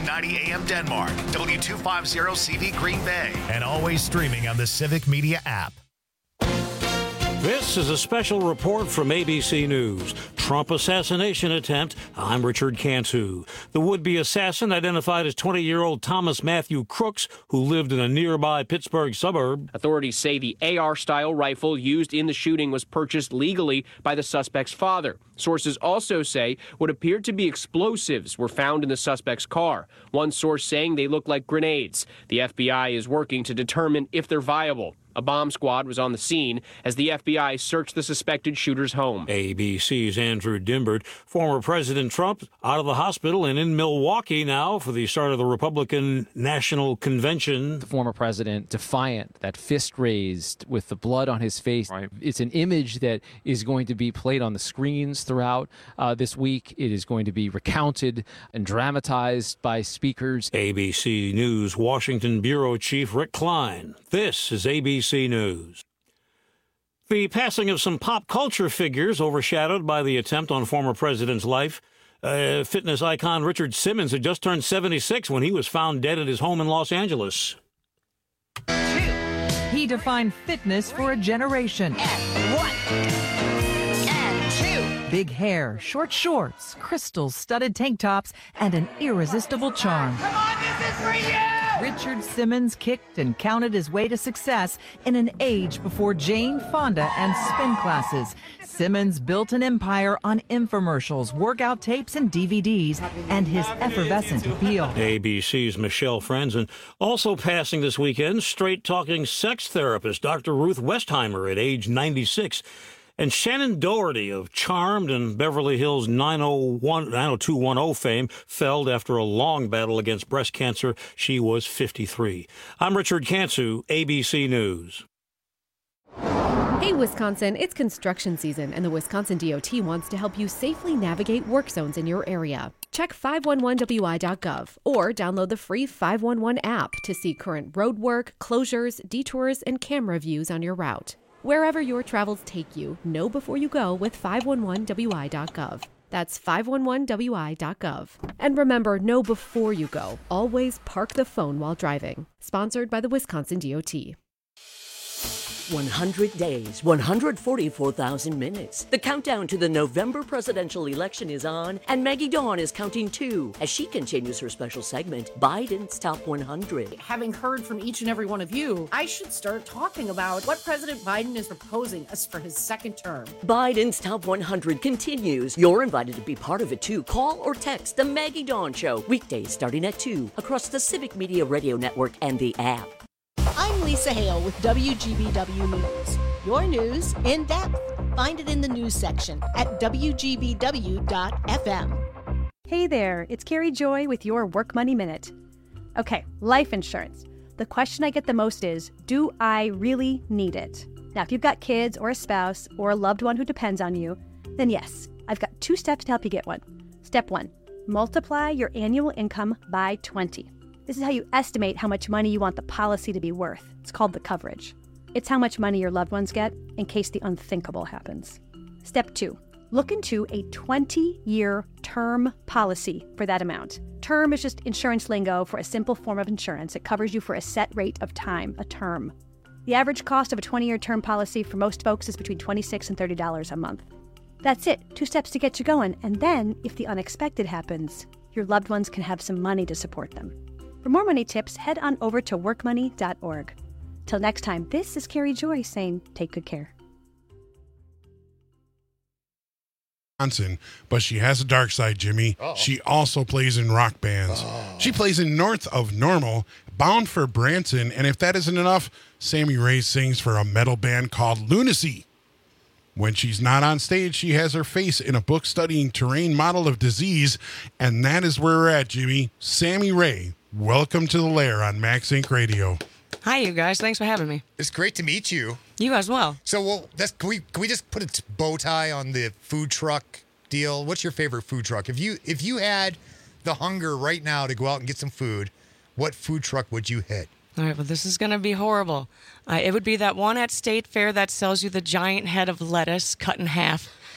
1490 AM Denmark, W250CV Green Bay, and always streaming on the Civic Media app. This is a special report from ABC News. Trump assassination attempt. I'm Richard Cantu. The would-be assassin, identified as 20-year-old Thomas Matthew Crooks, who lived in a nearby Pittsburgh suburb. Authorities say the AR-style rifle used in the shooting was purchased legally by the suspect's father. Sources also say what appeared to be explosives were found in the suspect's car. One source saying they look like grenades. The FBI is working to determine if they're viable. A bomb squad was on the scene as the FBI searched the suspected shooter's home. ABC's Andrew Dimbert. Former President Trump out of the hospital and in Milwaukee now for the start of the Republican National Convention. The former president defiant, that fist raised with the blood on his face. Right. It's an image that is going to be played on the screens throughout this week. It is going to be recounted and dramatized by speakers. ABC News Washington Bureau Chief Rick Klein. This is ABC News. The passing of some pop culture figures overshadowed by the attempt on former president's life. Fitness icon Richard Simmons had just turned 76 when he was found dead at his home in Los Angeles. He defined fitness for a generation. And 1 and 2. Big hair, short shorts, crystals, studded tank tops, and an irresistible charm. Come on, this is for you! Richard Simmons kicked and counted his way to success in an age before Jane Fonda and spin classes. Simmons built an empire on infomercials, workout tapes, and DVDs, and his effervescent appeal. ABC's Michelle Franzen. Also passing this weekend, straight-talking sex therapist Dr. Ruth Westheimer at age 96. And Shannon Doherty of Charmed and Beverly Hills 90210 fame felled after a long battle against breast cancer. She was 53. I'm Richard Cantu, ABC News. Hey, Wisconsin, it's construction season, and the Wisconsin DOT wants to help you safely navigate work zones in your area. Check 511wi.gov or download the free 511 app to see current road work, closures, detours, and camera views on your route. Wherever your travels take you, know before you go with 511wi.gov. That's 511wi.gov. And remember, know before you go. Always park the phone while driving. Sponsored by the Wisconsin DOT. 100 days, 144,000 minutes. The countdown to the November presidential election is on, and Maggie Dawn is counting too as she continues her special segment, Biden's Top 100. Having heard from each and every one of you, I should start talking about what President Biden is proposing us for his second term. Biden's Top 100 continues. You're invited to be part of it too. Call or text The Maggie Dawn Show, weekdays starting at 2 across the Civic Media Radio Network and the app. I'm Lisa Hale with WGBW News. Your news in depth. Find it in the news section at WGBW.FM. Hey there, it's Carrie Joy with your Work Money Minute. Okay, life insurance. The question I get the most is, do I really need it? Now, if you've got kids or a spouse or a loved one who depends on you, then yes, I've got 2 steps to help you get one. Step 1, multiply your annual income by 20. This is how you estimate how much money you want the policy to be worth. It's called the coverage. It's how much money your loved ones get in case the unthinkable happens. Step 2, look into a 20-year term policy for that amount. Term is just insurance lingo for a simple form of insurance. It covers you for a set rate of time, a term. The average cost of a 20-year term policy for most folks is between $26 and $30 a month. That's it, 2 steps to get you going. And then, if the unexpected happens, your loved ones can have some money to support them. For more money tips, head on over to workmoney.org. Till next time, this is Carrie Joy saying, take good care. But she has a dark side, Jimmy. Uh-oh. She also plays in rock bands. Oh. She plays in North of Normal, Bound for Branson, and if that isn't enough, Sammy Ray sings for a metal band called Lunacy. When she's not on stage, she has her face in a book studying terrain model of disease, and that is where we're at, Jimmy. Sammy Ray, welcome to the Lair on Max Inc. Radio. Hi, you guys. Thanks for having me. It's great to meet you. You as well. So, can we just put a bow tie on the food truck deal? What's your favorite food truck? If you had the hunger right now to go out and get some food, what food truck would you hit? All right, well, this is going to be horrible. It would be that one at State Fair that sells you the giant head of lettuce cut in half.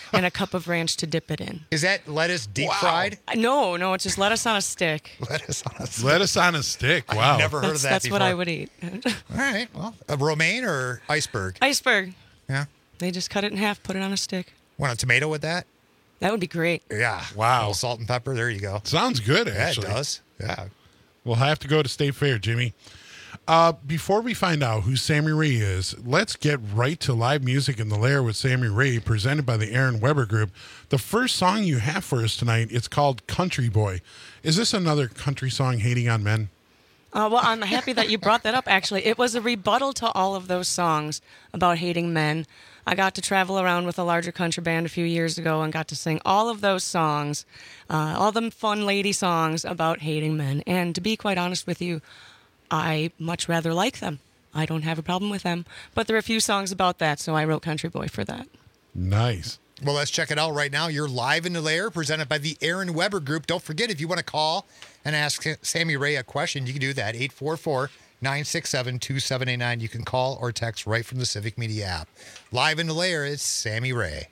and a cup of ranch to dip it in. Is that lettuce deep fried? No, it's just lettuce on a stick. Lettuce on a stick. Lettuce on a stick. Wow. I've never heard of that That's before. what I would eat. All right. Well, a romaine or iceberg? Iceberg. Yeah. They just cut it in half, put it on a stick. Want a tomato with that? That would be great. Yeah. Wow. A little salt and pepper. There you go. Sounds good, actually. Yeah, it does. Yeah. We'll have to go to State Fair, Jimmy. Before we find out who Sammy Ray is, let's get right to live music in the Lair with Sammy Ray, presented by the Aaron Weber Group. The first song you have for us tonight, it's called Country Boy. Is this another country song hating on men? Well, I'm happy that you brought that up, actually. It was a rebuttal to all of those songs about hating men. I got to travel around with a larger country band a few years ago and got to sing all of those songs, all them fun lady songs about hating men. And to be quite honest with you, I much rather like them. I don't have a problem with them. But there are a few songs about that, so I wrote Country Boy for that. Nice. Well, let's check it out right now. You're live in the Lair, presented by the Aaron Weber Group. Don't forget, if you want to call and ask Sammy Ray a question, you can do that. 844-967-2789. You can call or text right from the Civic Media app. Live in the Lair, it's Sammy Ray.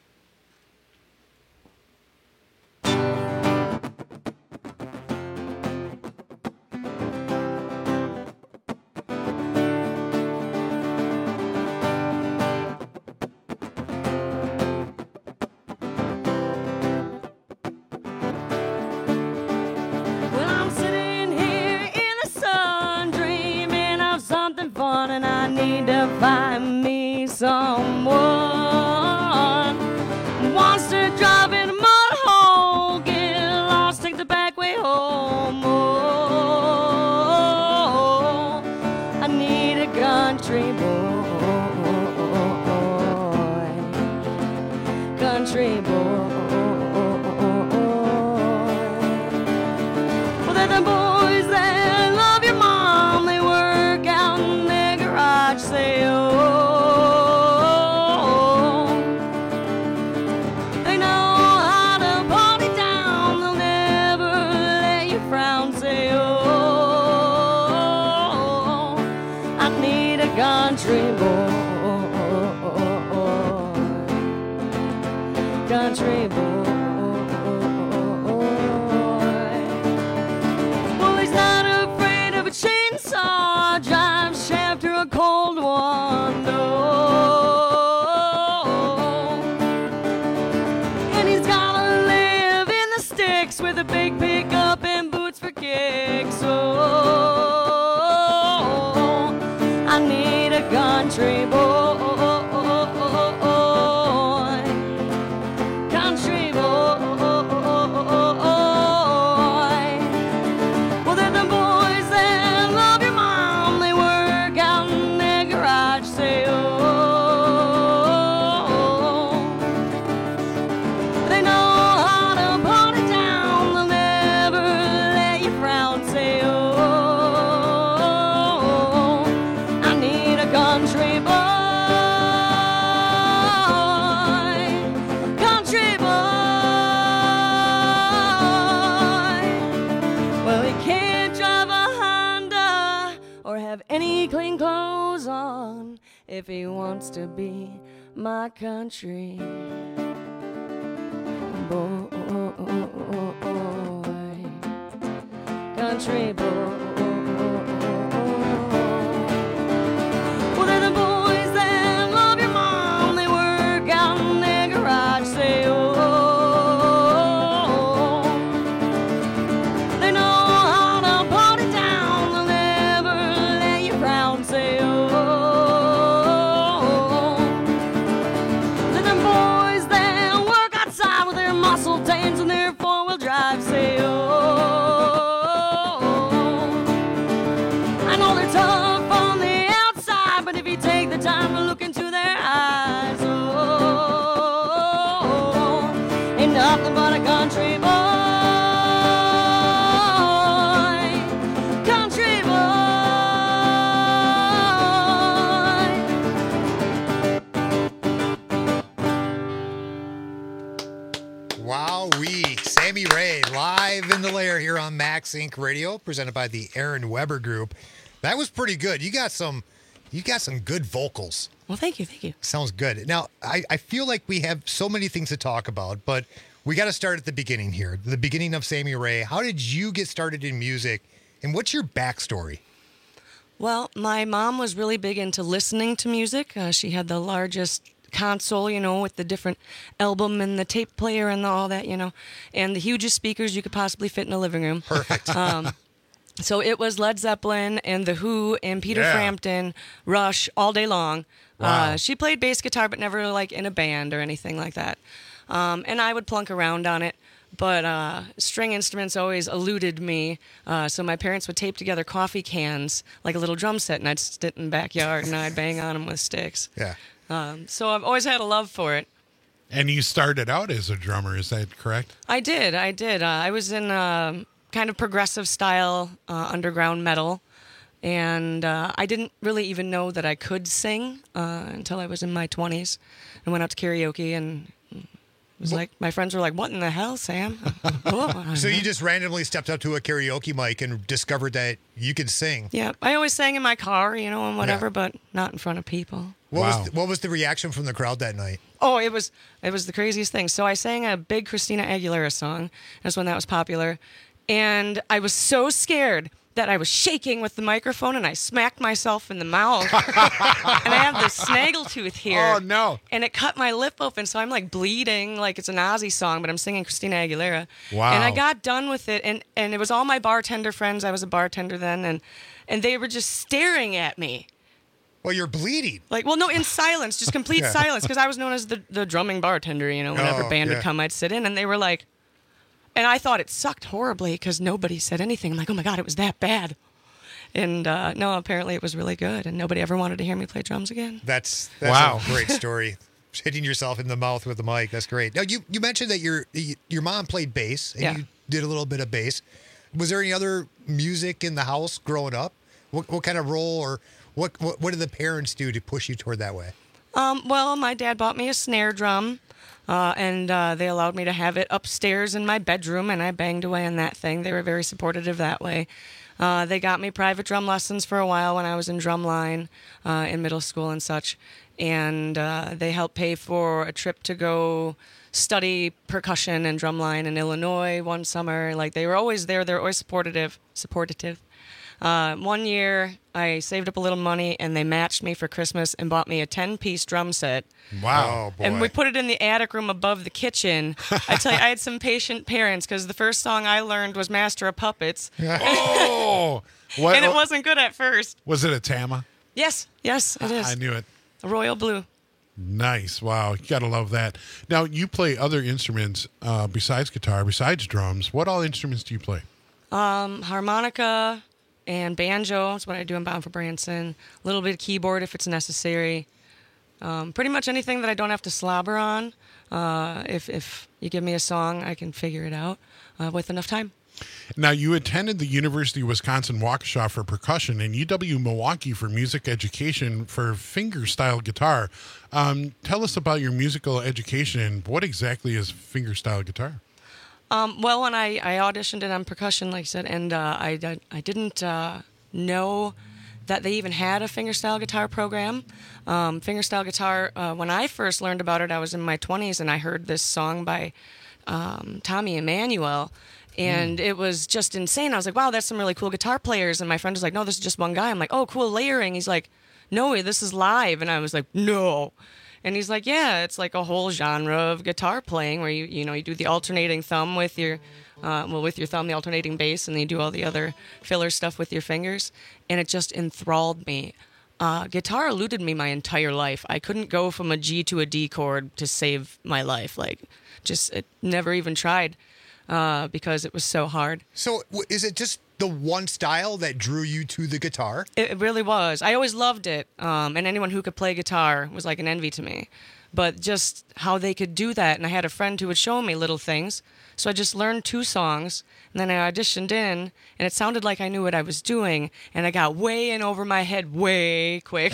Find me someone wants to drive in a mud hole, get lost, take the back way home. Oh, I need a country boy, country boy. Well, they're the boys that love your mom. They work out in their garage sale. They know how to party down. They'll never let you frown. Say, oh, I need a country boy, country boy. Well, he's not afraid of a chainsaw, drive shaft through a cold one, no. And he's gotta live in the sticks with a big pickup and boots for kicks. Oh, I need a country boy, country boy. Well, they're the boys that love your mom. They work out in their garage sale. They know how to party down. They'll never let you frown. Say, oh, I need a country boy, country boy. Well, he can't drive a Honda or have any clean clothes on if he wants to be my country boy, country boy. Well, they're the boys that love your mom. They work out in their garage sale. They know how to party down. They'll never let you frown. Say, oh, they're the boys that work outside with their muscle tans and their four-wheel drive. Say, oh, I know they're tough on the outside, but if you take the time to look into their eyes, oh, ain't nothing but a country boy, country boy. Wowee. Sammy Ray, live in the Lair here on Max Inc. Radio, presented by the Aaron Weber Group. That was pretty good. You got some You got some good vocals. Well, thank you. Sounds good. Now, I feel like we have so many things to talk about, but we got to start at the beginning here. The beginning of Sammy Rae. How did you get started in music, and what's your backstory? Well, my mom was really big into listening to music. She had the largest console, with the different album and the tape player and all that, and the hugest speakers you could possibly fit in a living room. Perfect. So it was Led Zeppelin and The Who and Peter Frampton, Rush all day long. Wow. She played bass guitar, but never like in a band or anything like that. And I would plunk around on it. But string instruments always eluded me. So my parents would tape together coffee cans like a little drum set, and I'd sit in the backyard and I'd bang on them with sticks. Yeah. So I've always had a love for it. And you started out as a drummer, is that correct? I did. I was in kind of progressive style underground metal. And I didn't really even know that I could sing until I was in my 20s and went out to karaoke and it was like, my friends were like, what in the hell, Sam? So you just randomly stepped up to a karaoke mic and discovered that you could sing. Yeah, I always sang in my car, and whatever, but not in front of people. What was the reaction from the crowd that night? Oh, it was the craziest thing. So I sang a big Christina Aguilera song. That's when that was popular. And I was so scared that I was shaking with the microphone and I smacked myself in the mouth. And I have this snaggletooth here. Oh, no. And it cut my lip open, so I'm like bleeding like it's an Ozzy song, but I'm singing Christina Aguilera. Wow. And I got done with it, and it was all my bartender friends. I was a bartender then, and they were just staring at me. Well, you're bleeding. Like, well, no, in silence, just complete silence, because I was known as the drumming bartender, whenever band would come, I'd sit in, and they were like, and I thought it sucked horribly because nobody said anything. I'm like, oh my God, it was that bad. And no, apparently it was really good, and nobody ever wanted to hear me play drums again. That's wow. A great story. Hitting yourself in the mouth with the mic, that's great. Now, you mentioned that your mom played bass, and you did a little bit of bass. Was there any other music in the house growing up? What kind of role, or what did the parents do to push you toward that way? Well, my dad bought me a snare drum. And they allowed me to have it upstairs in my bedroom, and I banged away on that thing. They were very supportive that way. They got me private drum lessons for a while when I was in drumline in middle school and such. And they helped pay for a trip to go study percussion and drumline in Illinois one summer. Like, they were always there. They're always supportive. 1 year, I saved up a little money, and they matched me for Christmas and bought me a 10-piece drum set. Wow. Oh, boy. And we put it in the attic room above the kitchen. I tell you, I had some patient parents, because the first song I learned was Master of Puppets. Oh! And it wasn't good at first. Was it a Tama? Yes, it is. I knew it. A royal blue. Nice. Wow. You got to love that. Now, you play other instruments besides guitar, besides drums. What all instruments do you play? Harmonica and banjo is what I do in Bound for Branson. A little bit of keyboard if it's necessary. Pretty much anything that I don't have to slobber on. If you give me a song, I can figure it out with enough time. Now, you attended the University of Wisconsin-Waukesha for percussion and UW-Milwaukee for music education for fingerstyle guitar. Tell us about your musical education and what exactly is fingerstyle guitar? Well, when I auditioned it on percussion, like I said, and I didn't know that they even had a fingerstyle guitar program. Fingerstyle guitar, when I first learned about it, I was in my 20s, and I heard this song by Tommy Emmanuel, and it was just insane. I was like, wow, that's some really cool guitar players. And my friend was like, no, this is just one guy. I'm like, oh, cool layering. He's like, no, this is live. And I was like, no. And he's like, yeah, it's like a whole genre of guitar playing where you do the alternating thumb with your, with your thumb, the alternating bass, and then you do all the other filler stuff with your fingers. And it just enthralled me. Guitar eluded me my entire life. I couldn't go from a G to a D chord to save my life. It never even tried because it was so hard. So is it just the one style that drew you to the guitar? It really was. I always loved it. And anyone who could play guitar was like an envy to me. But just how they could do that. And I had a friend who would show me little things. So I just learned 2 songs. And then I auditioned in. And it sounded like I knew what I was doing. And I got way in over my head way quick.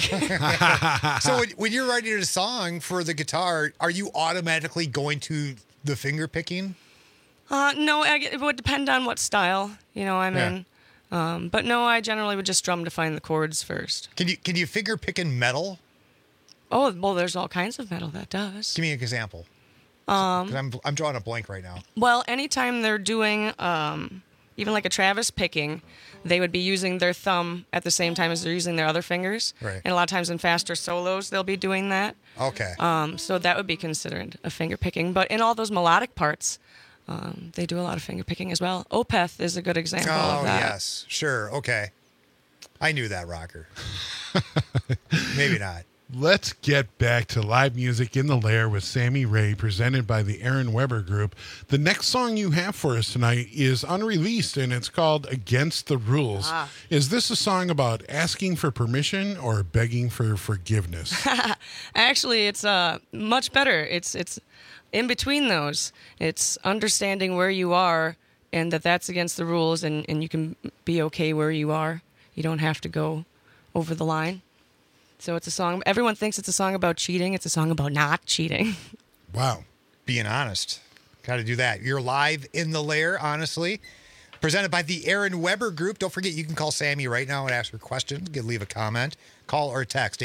So when you're writing a song for the guitar, are you automatically going to the finger picking? No, it would depend on what style I'm in. But no, I generally would just strum to find the chords first. Can you finger pick in metal? Oh, well, there's all kinds of metal that does. Give me an example. 'Cause I'm drawing a blank right now. Well, anytime they're doing even like a Travis picking, they would be using their thumb at the same time as they're using their other fingers. Right. And a lot of times in faster solos, they'll be doing that. Okay. So that would be considered a finger picking. But in all those melodic parts, they do a lot of finger picking as well. Opeth is a good example of that. Oh, yes. Sure. Okay. I knew that, Rocker. Maybe not. Let's get back to live music in the Lair with Sammy Rae, presented by the Aaron Weber Group. The next song you have for us tonight is unreleased, and it's called Against the Rules. Is this a song about asking for permission or begging for forgiveness? Actually, it's much better. It's in between those. It's understanding where you are and that's against the rules, and you can be okay where you are. You don't have to go over the line. So it's a song. Everyone thinks it's a song about cheating. It's a song about not cheating. Wow. Being honest. Got to do that. You're live in the Lair, honestly. Presented by the Aaron Weber Group. Don't forget, you can call Sammy right now and ask her questions. You can leave a comment. Call or text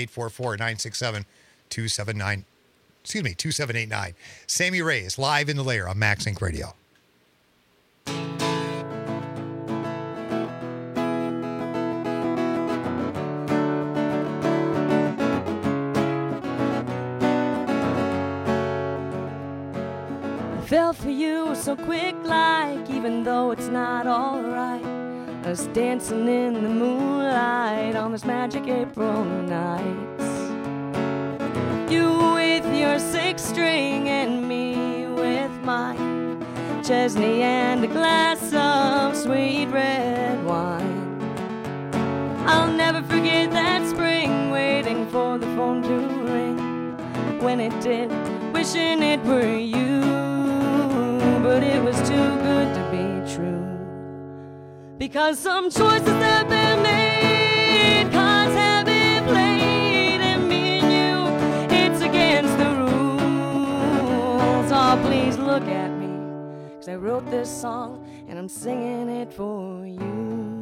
844-967-2789. Sammy Rae is live in the Lair on Max Inc. Radio. Fell for you so quick, like, even though it's not alright. Us dancing in the moonlight on this magic April night. You with your 6-string and me with mine. Chesney and a glass of sweet red wine. I'll never forget that spring, waiting for the phone to ring. When it did, wishing it were you. But it was too good to be true. Because some choices have been made, cards have been played, and me and you, it's against the rules. Oh, please look at me, 'cause I wrote this song and I'm singing it for you.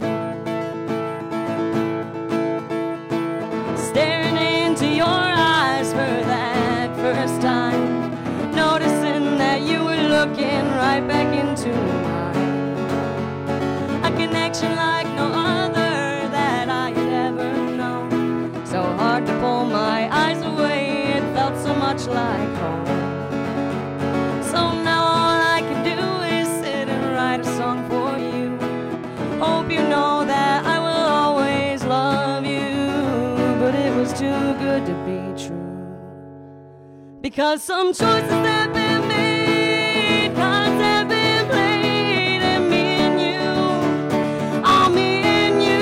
Staring into your eyes for that first time, noticing that you were looking right back into mine. A connection like no other that I had ever known. So hard to pull my eyes away, it felt so much like home. So now all I can do is sit and write a song for you. Hope you know that I will always love you. But it was too good to be true. Because some choices have been made, cards have been played, and me and you, oh, me and you.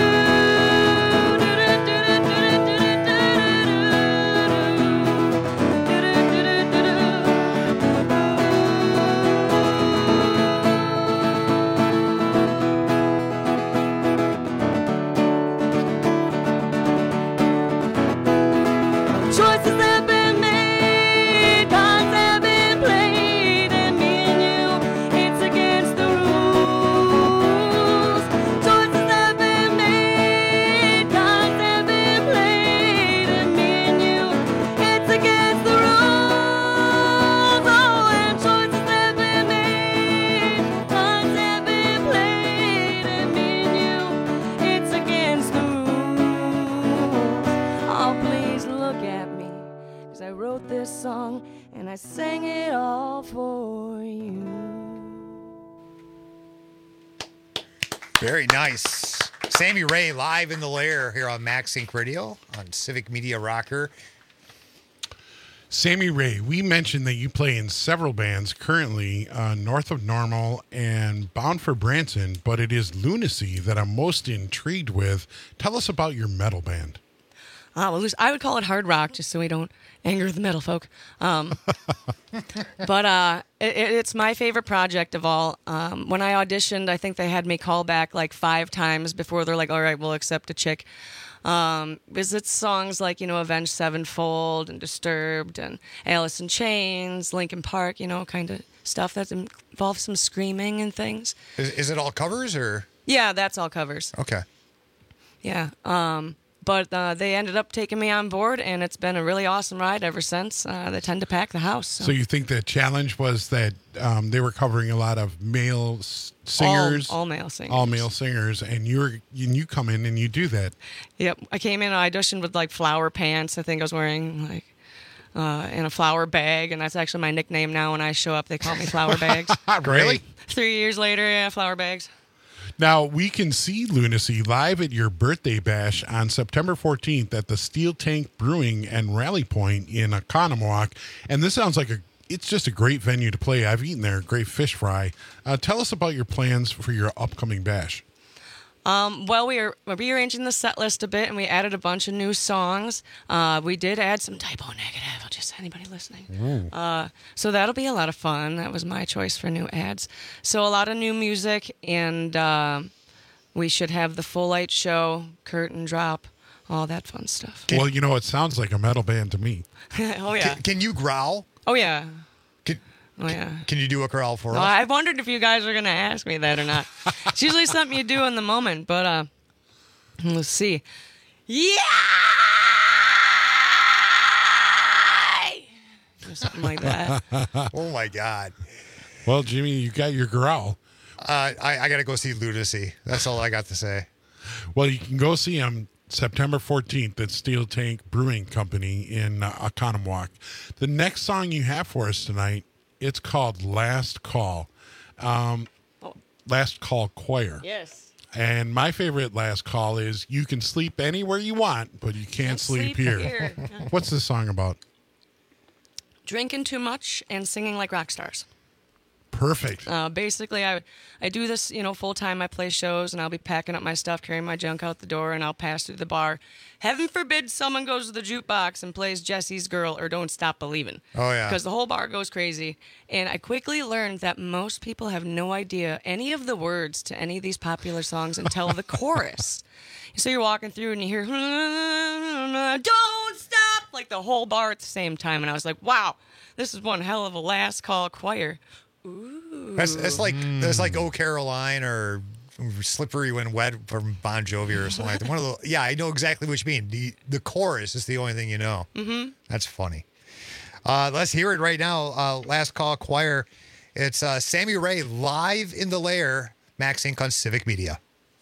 Choices have been made, cards have been played, and me and you, it's against the rules. Choices have been made, cards have been played, and me and you, it's against the rules. Oh, and choices have been made, cards have been played, and me and you, it's against the rules. Oh, please look at me, 'cause I wrote this song and I sang it all for you. Very nice. Sammy Rae live in the Lair here on Max Inc. Radio on Civic Media Rocker. Sammy Rae, we mentioned that you play in several bands currently, North of Normal and Bound for Branson, but it is Lunacy that I'm most intrigued with. Tell us about your metal band. Well, I would call it hard rock, just so we don't anger the metal folk. But it's my favorite project of all. When I auditioned, I think they had me call back like 5 times before they're like, all right, we'll accept a chick. Because it's songs like, Avenged Sevenfold and Disturbed and Alice in Chains, Linkin Park, kind of stuff that involves some screaming and things. Is it all covers or? Yeah, that's all covers. Okay. Yeah. But they ended up taking me on board, and it's been a really awesome ride ever since. They tend to pack the house. So you think the challenge was that they were covering a lot of male singers? All male singers. All male singers, and you come in and you do that. Yep. I came in, I auditioned with like flower pants. I think I was wearing like in a flower bag, and that's actually my nickname now. When I show up, they call me Flower Bags. Really? 3 years later, yeah, Flower Bags. Now, we can see Lunacy live at your birthday bash on September 14th at the Steel Tank Brewing and Rally Point in Oconomowoc. And this sounds like it's just a great venue to play. I've eaten there, great fish fry. Tell us about your plans for your upcoming bash. Well, we're rearranging the set list a bit, and we added a bunch of new songs. We did add some Typo Negative. Just anybody listening. So that'll be a lot of fun. That was my choice for new ads. So a lot of new music, and we should have the full light show, curtain drop, all that fun stuff. Well, it sounds like a metal band to me. Oh, yeah. Can you growl? Oh, yeah. Oh, yeah. Can you do a growl for us? I wondered if you guys were going to ask me that or not. It's usually something you do in the moment, but let's see. Yeah! Or something like that. Oh, my God. Well, Jimmy, you got your growl. I got to go see Lunacy. That's all I got to say. Well, you can go see him September 14th at Steel Tank Brewing Company in Oconomowoc. The next song you have for us tonight, it's called Last Call. Last Call Choir. Yes. And my favorite Last Call is you can sleep anywhere you want, but you can't sleep here. What's this song about? Drinking too much and singing like rock stars. Perfect. Basically, I do this, full time. I play shows, and I'll be packing up my stuff, carrying my junk out the door, and I'll pass through the bar. Heaven forbid someone goes to the jukebox and plays Jesse's Girl or Don't Stop Believin'. Oh, yeah. Because the whole bar goes crazy. And I quickly learned that most people have no idea any of the words to any of these popular songs until the chorus. So you're walking through and you hear, don't stop, like the whole bar at the same time. And I was like, wow, this is one hell of a last call choir. Ooh. That's like Oh Caroline or Slippery When Wet from Bon Jovi or something like that. One of the, yeah, I know exactly what you mean. The chorus is the only thing you know. Mm-hmm. That's funny. Let's hear it right now. Last Call Choir. It's Sammy Ray live in the Lair, Max Inc. on Civic Media.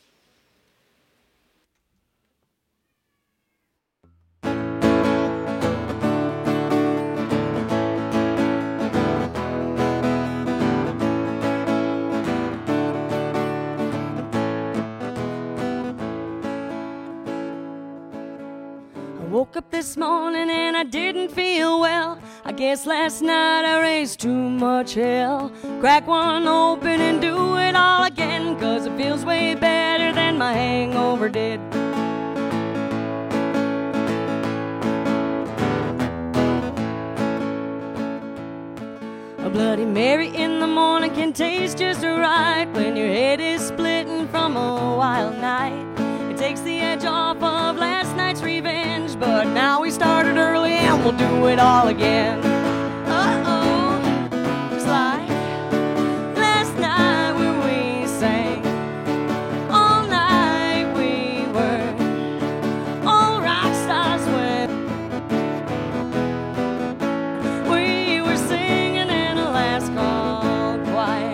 Woke up this morning and I didn't feel well. I guess last night I raised too much hell. Crack one open and do it all again, 'cause it feels way better than my hangover did. A Bloody Mary in the morning can taste just right when your head is splitting from a wild night. It takes the edge off of last night's revenge, but now we started early and we'll do it all again. Uh-oh, just like last night when we sang. All night we were all rock stars when we were singing in a last call choir.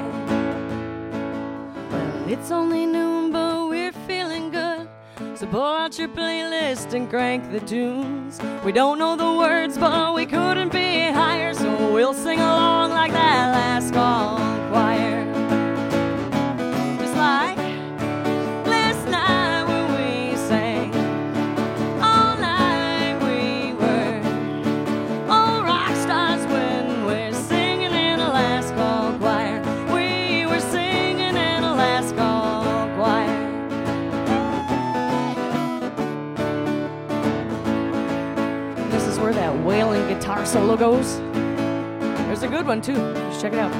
Well, it's only noon, but we're feeling good. So pull out your playlist and crank the tunes. We don't know the words, but we couldn't be higher, so we'll sing along like that last call choir. Just like last night when we sang. All night we were all rock stars when we're singing in a last call choir. We were singing in a last call choir. Where that wailing guitar solo goes. There's a good one too. Just check it out.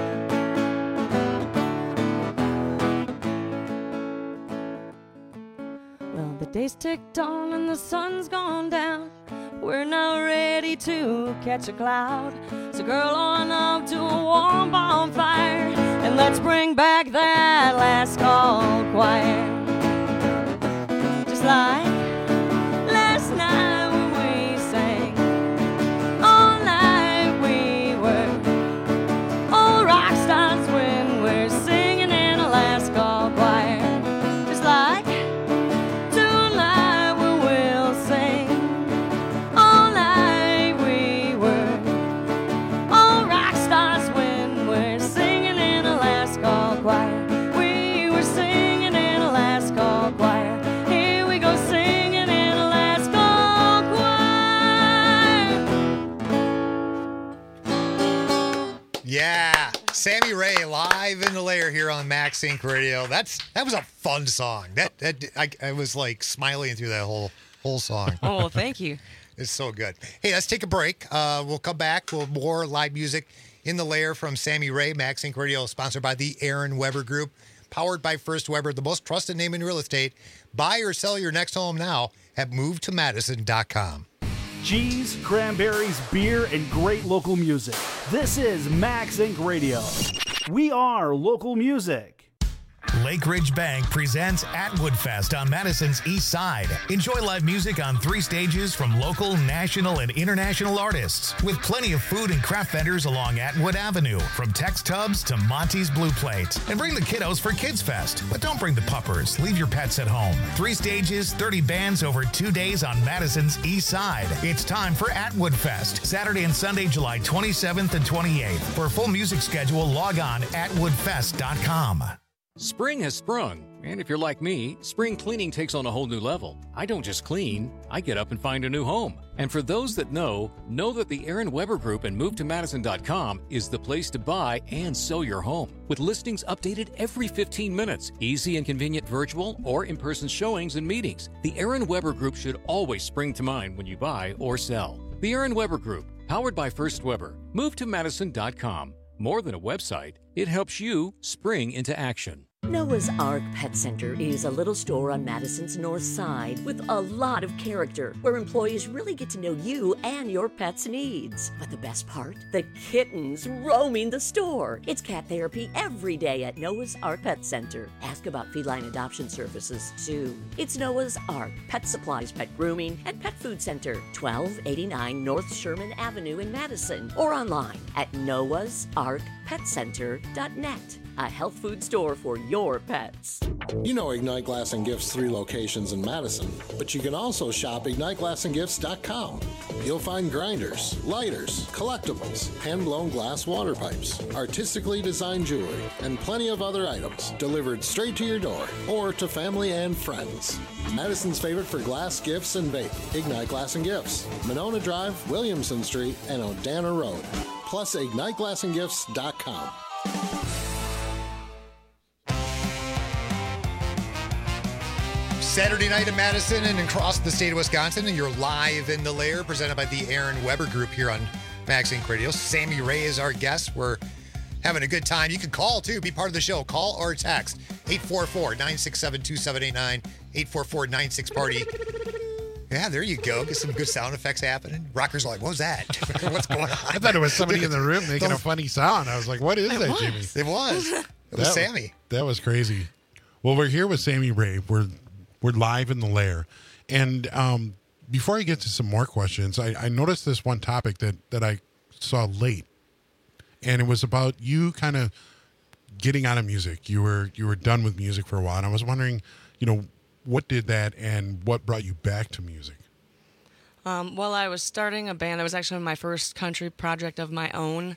Well, the day's ticked on and the sun's gone down. We're not ready to catch a cloud. So girl on up to a warm bonfire. And let's bring back that last call choir. Just like last night when we sang, all night we were old rock stars when we're singing in a last call choir. Just like tonight we will sing, all night we were old rock stars when we're singing in a last call choir. We were singing in a last call choir. Here we go singing in a last call choir. Yeah, Sammy Ray live in the lair here on Max Inc. Radio. That was a fun song. I was like smiling through that whole song. Oh, thank you. It's so good. Hey, let's take a break. We'll come back with more live music in the lair from Sammy Ray. Max Inc. Radio, sponsored by the Aaron Weber Group, powered by First Weber, the most trusted name in real estate. Buy or sell your next home now at movetomadison.com. Cheese, cranberries, beer, and great local music. This is Max Inc. Radio. We are local music. Lake Ridge Bank presents Atwood Fest on Madison's East Side. Enjoy live music on 3 stages from local, national, and international artists, with plenty of food and craft vendors along Atwood Avenue, from Tex Tubs to Monty's Blue Plate. And bring the kiddos for Kids Fest, but don't bring the puppers. Leave your pets at home. 3 stages, 30 bands over 2 days on Madison's East Side. It's time for Atwood Fest, Saturday and Sunday, July 27th and 28th. For a full music schedule, log on atwoodfest.com. Spring has sprung, and if you're like me, spring cleaning takes on a whole new level. I don't just clean, I get up and find a new home. And for those that know that the Aaron Weber Group and MoveToMadison.com is the place to buy and sell your home. With listings updated every 15 minutes, easy and convenient virtual or in-person showings and meetings, the Aaron Weber Group should always spring to mind when you buy or sell. The Aaron Weber Group, powered by First Weber. MoveToMadison.com. More than a website, it helps you spring into action. Noah's Ark Pet Center is a little store on Madison's north side with a lot of character, where employees really get to know you and your pet's needs. But the best part? The kittens roaming the store. It's cat therapy every day at Noah's Ark Pet Center. Ask about feline adoption services, too. It's Noah's Ark, pet supplies, pet grooming, and pet food center, 1289 North Sherman Avenue in Madison, or online at noahsarkpetcenter.net. A health food store for your pets. You know Ignite Glass and Gifts' 3 locations in Madison, but you can also shop IgniteGlassandGifts.com. You'll find grinders, lighters, collectibles, hand-blown glass water pipes, artistically designed jewelry, and plenty of other items delivered straight to your door or to family and friends. Madison's favorite for glass gifts and bake, Ignite Glass and Gifts, Monona Drive, Williamson Street, and Odana Road. Plus IgniteGlassandGifts.com. Saturday night in Madison and across the state of Wisconsin, and you're live in the lair, presented by the Aaron Weber Group here on Max Inc. Radio. Sammy Ray is our guest. We're having a good time. You can call, too. Be part of the show. Call or text 844-967-2789, 844-96-PARTY. Yeah, there you go. Get some good sound effects happening. Rockers are like, what was that? What's going on? I thought it was somebody in the room making a funny sound. I was like, what is that, Jimmy? It was. It was Sammy. That was crazy. Well, we're here with Sammy Ray. We're live in the lair. And before I get to some more questions, I noticed this one topic that I saw late. And it was about you kind of getting out of music. You were done with music for a while. And I was wondering, what did that and what brought you back to music? Well, I was starting a band. It was actually my first country project of my own.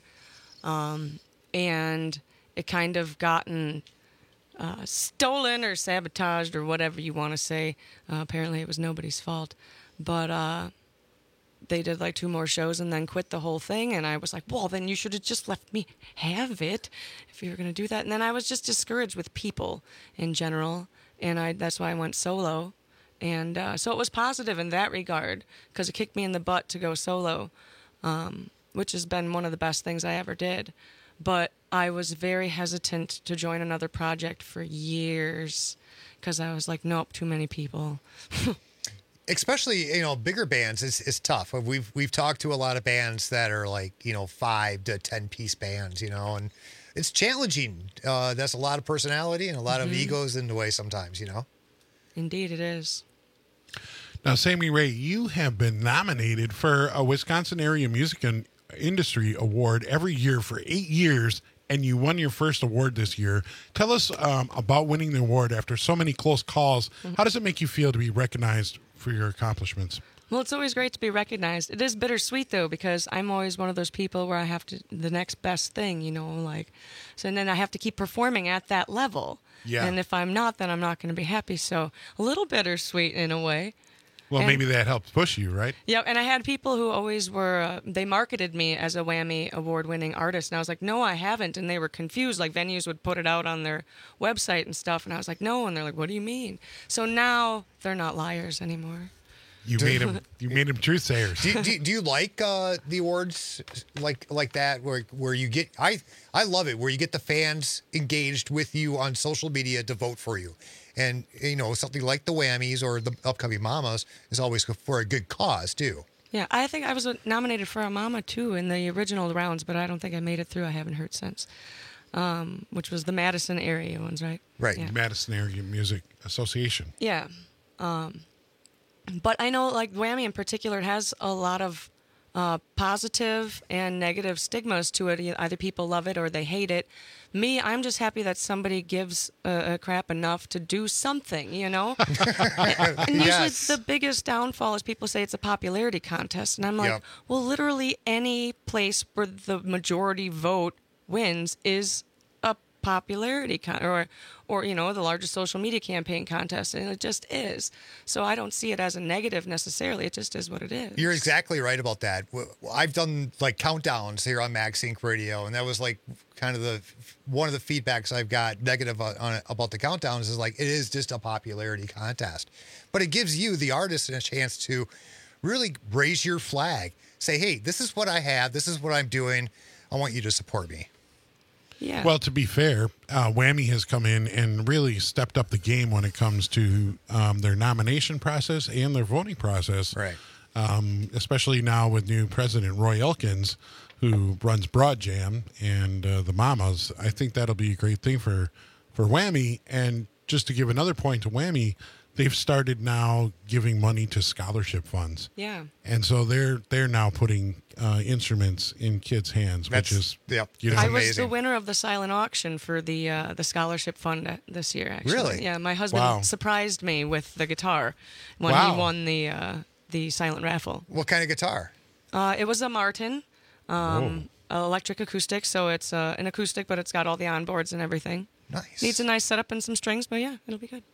And it kind of gotten stolen or sabotaged or whatever you want to say. Apparently it was nobody's fault. But they did like 2 more shows and then quit the whole thing. And I was like, well, then you should have just left me have it if you were going to do that. And then I was just discouraged with people in general. And that's why I went solo. And so it was positive in that regard because it kicked me in the butt to go solo, which has been one of the best things I ever did. But I was very hesitant to join another project for years because I was like, nope, too many people. Especially, bigger bands is tough. We've talked to a lot of bands that are like, 5 to 10 piece bands, and it's challenging. That's a lot of personality and a lot of egos in the way sometimes, you know? Indeed, it is. Now, Sammy Ray, you have been nominated for a Wisconsin Area Music and Industry Award every year for 8 years, and you won your first award this year. Tell us about winning the award after so many close calls. How does it make you feel to be recognized for your accomplishments? Well, it's always great to be recognized. It is bittersweet, though, because I'm always one of those people where I have to, the next best thing, you know, like, so and then I have to keep performing at that level. Yeah. And if I'm not, then I'm not going to be happy. So a little bittersweet in a way. Well, And- maybe that helps push you, right? Yeah, and I had people who always were, they marketed me as a Whammy award-winning artist, and I was like, no, I haven't, and they were confused. Like, venues would put it out on their website and stuff, and I was like, no, and they're like, what do you mean? So now they're not liars anymore. You made them. You made them truth sayers. Do you like the awards like that where you get I love it where you get the fans engaged with you on social media to vote for you, and you know something like the Whammies or the upcoming Mamas is always for a good cause too. Yeah, I think I was nominated for a Mama too in the original rounds, but I don't think I made it through. I haven't heard since, which was the Madison area ones, right? Right, Yeah. Madison Area Music Association. Yeah. But I know, like, Whammy in particular, it has a lot of positive and negative stigmas to it. Either people love it or they hate it. Me, I'm just happy that somebody gives a crap enough to do something, you know? And usually Yes. the biggest downfall is people say it's a popularity contest. And I'm like, Yep. well, literally any place where the majority vote wins is a popularity or you know, the largest social media campaign contest, and it just is. So I don't see it as a negative necessarily. It just is what it is. You're exactly right about that. I've done like countdowns here on MagSync Radio, and that was like kind of one of the feedbacks I've got negative on it about the countdowns is like it is just a popularity contest, but it gives you the artist a chance to really raise your flag. Say, hey, this is what I have. This is what I'm doing. I want you to support me. Yeah. Well, to be fair, Whammy has come in and really stepped up the game when it comes to their nomination process and their voting process. Right. Especially now with new president Roy Elkins, who runs Broad Jam and the Mamas. I think that'll be a great thing for Whammy. And just to give another point to Whammy, they've started now giving money to scholarship funds. Yeah. And so they're now putting instruments in kids' hands, which is I was the winner of the silent auction for the scholarship fund this year. Actually, Really? Yeah, my husband surprised me with the guitar when he won the silent raffle. What kind of guitar? It was a Martin, electric acoustic. So it's an acoustic, but it's got all the onboards and everything. Nice. Needs a nice setup and some strings, but yeah, it'll be good.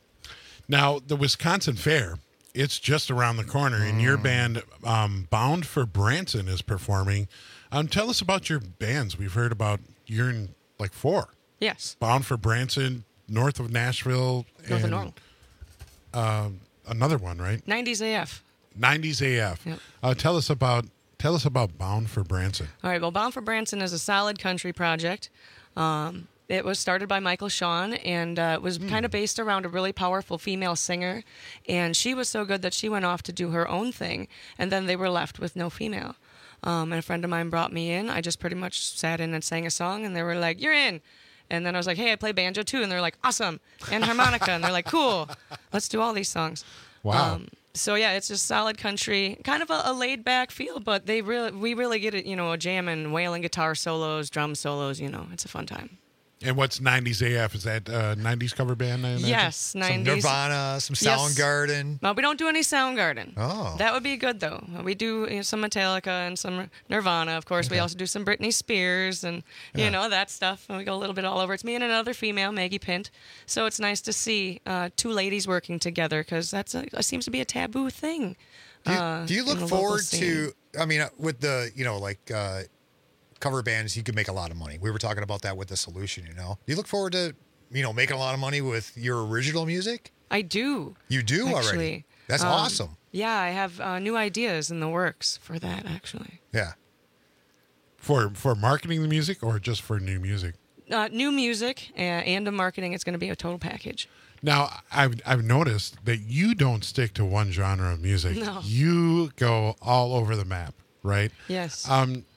Now, the Wisconsin Fair, it's just around the corner, and your band, Bound for Branson, is performing. Tell us about your bands. We've heard about you're in like 4. Yes. Bound for Branson, north of Nashville. North of and, Normal. Another one, right? 90s AF. 90s AF. Yep. Tell us about Bound for Branson. All right, well, Bound for Branson is a solid country project. It was started by Michael Shawn, and it was kind of based around a really powerful female singer. And she was so good that she went off to do her own thing, and then they were left with no female. And a friend of mine brought me in. I just pretty much sat in and sang a song, and they were like, "You're in." And then I was like, "Hey, I play banjo too." And they're like, "Awesome." And harmonica. And they're like, "Cool. Let's do all these songs." Wow. So yeah, it's just solid country, kind of a laid back feel, but we really get it, you know, jamming, wailing guitar solos, drum solos, you know, it's a fun time. And what's 90s AF? Is that 90s cover band? I imagine? Yes, 90s. Some Nirvana, some Soundgarden. No, we don't do any Soundgarden. Oh. That would be good, though. We do some Metallica and some Nirvana, of course. We also do some Britney Spears and, you know, that stuff. And we go a little bit all over. It's me and another female, Maggie Pint. So it's nice to see 2 ladies working together because that seems to be a taboo thing. Do you look in the forward local scene. to, I mean, with the, you know, like cover bands, you could make a lot of money. We were talking about that with The Solution, you know. Do you look forward to, you know, making a lot of money with your original music? I do. You do actually. already? That's awesome. Yeah, I have new ideas in the works for that, actually. Yeah. For marketing the music or just for new music? New music and the marketing. It's going to be a total package. Now, I've noticed that you don't stick to one genre of music. No. You go all over the map, right? Yes.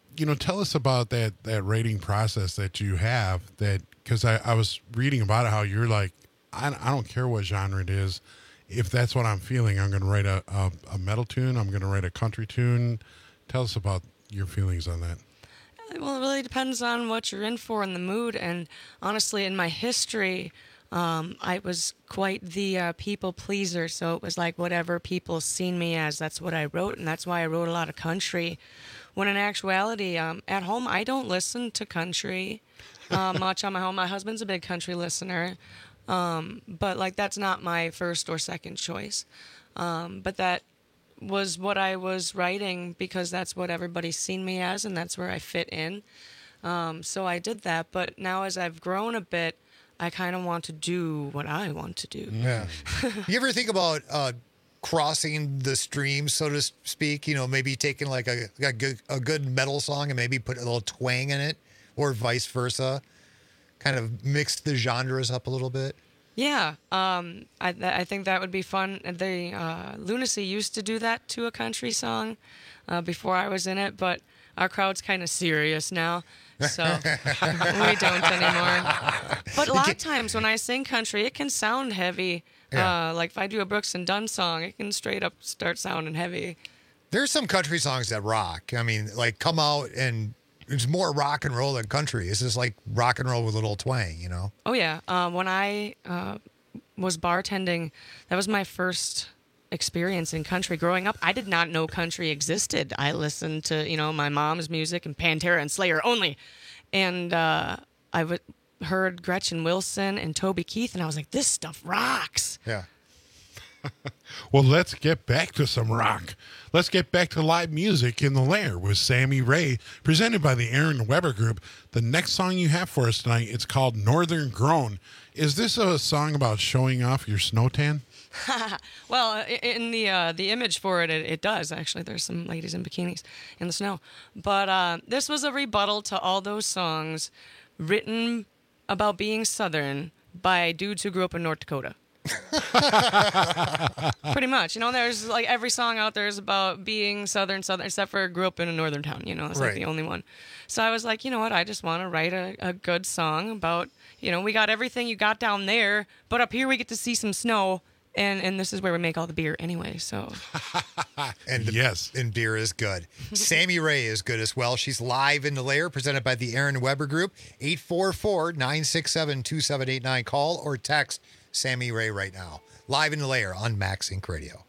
tell us about that rating process that you have. That because I was reading about it, how you're like, I don't care what genre it is. If that's what I'm feeling, I'm going to write a metal tune. I'm going to write a country tune. Tell us about your feelings on that. Well, it really depends on what you're in for in the mood. And honestly, in my history, I was quite the people pleaser. So it was like whatever people seen me as, that's what I wrote. And that's why I wrote a lot of country. When in actuality, at home, I don't listen to country much on my home. My husband's a big country listener. But like that's not my first or second choice. But that was what I was writing because that's what everybody's seen me as and that's where I fit in. So I did that. But now as I've grown a bit, I kind of want to do what I want to do. Yeah. You ever think about crossing the stream, so to speak? Maybe taking like a good metal song and maybe put a little twang in it, or vice versa. Kind of mix the genres up a little bit. Yeah, I think that would be fun. Lunacy used to do that to a country song before I was in it, but our crowd's kind of serious now, so we don't anymore. But a lot of times when I sing country, it can sound heavy. Yeah. Like if I do a Brooks and Dunn song, it can straight up start sounding heavy. There's some country songs that rock. I mean, like come out and it's more rock and roll than country. It's just like rock and roll with a little twang, Oh, yeah. When I was bartending, that was my first experience in country. Growing up, I did not know country existed. I listened to, my mom's music and Pantera and Slayer only. And heard Gretchen Wilson and Toby Keith, and I was like, this stuff rocks. Yeah. Well, let's get back to some rock. Let's get back to live music in the Lair with Sammy Ray, presented by the Aaron Weber Group. The next song you have for us tonight, it's called Northern Grown. Is this a song about showing off your snow tan? Well, in the image for it does, actually. There's some ladies in bikinis in the snow. But this was a rebuttal to all those songs written about being Southern by dudes who grew up in North Dakota. Pretty much, there's like every song out there is about being southern, except for grew up in a northern town, it's like the only one. So I was like, you know what, I just want to write a good song about, we got everything you got down there, but up here we get to see some snow, and this is where we make all the beer anyway, so. And beer is good. Sammy Ray is good as well. She's live in the Lair, presented by the Aaron Weber Group. 844-967-2789. Call or text Sammy Ray right now. Live in the Lair on Max Inc. Radio.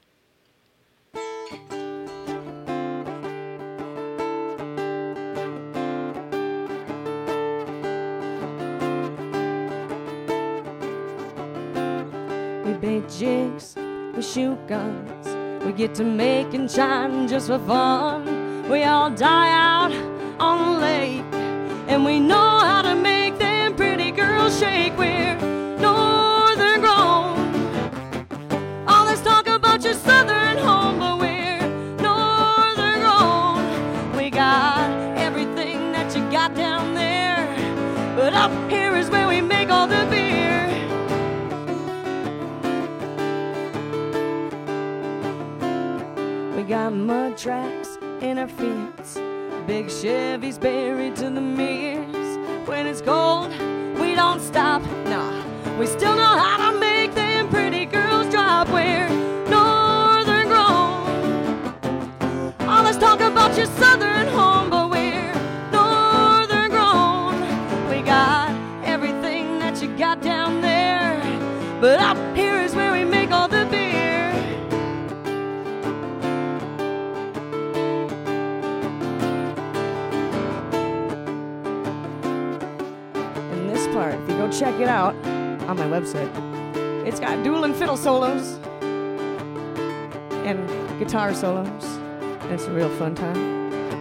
We bake jigs, we shoot guns, we get to making shine just for fun. We all die out on the lake, and we know how to make them pretty girls shake. We're northern grown. All this talk about your southern home, but we're northern grown. We got everything that you got down there, but up here is where we make all the beer. We got mud tracks in our fields, big Chevys buried to the mirrors. When it's cold, we don't stop, nah. We still know how to make them pretty girls drop. We're northern grown. All this talk about your southern home, but we're northern grown. We got everything that you got down there, but up here is where we make all the beer. Part, if you go check it out on my website, it's got dueling fiddle solos and guitar solos. It's a real fun time.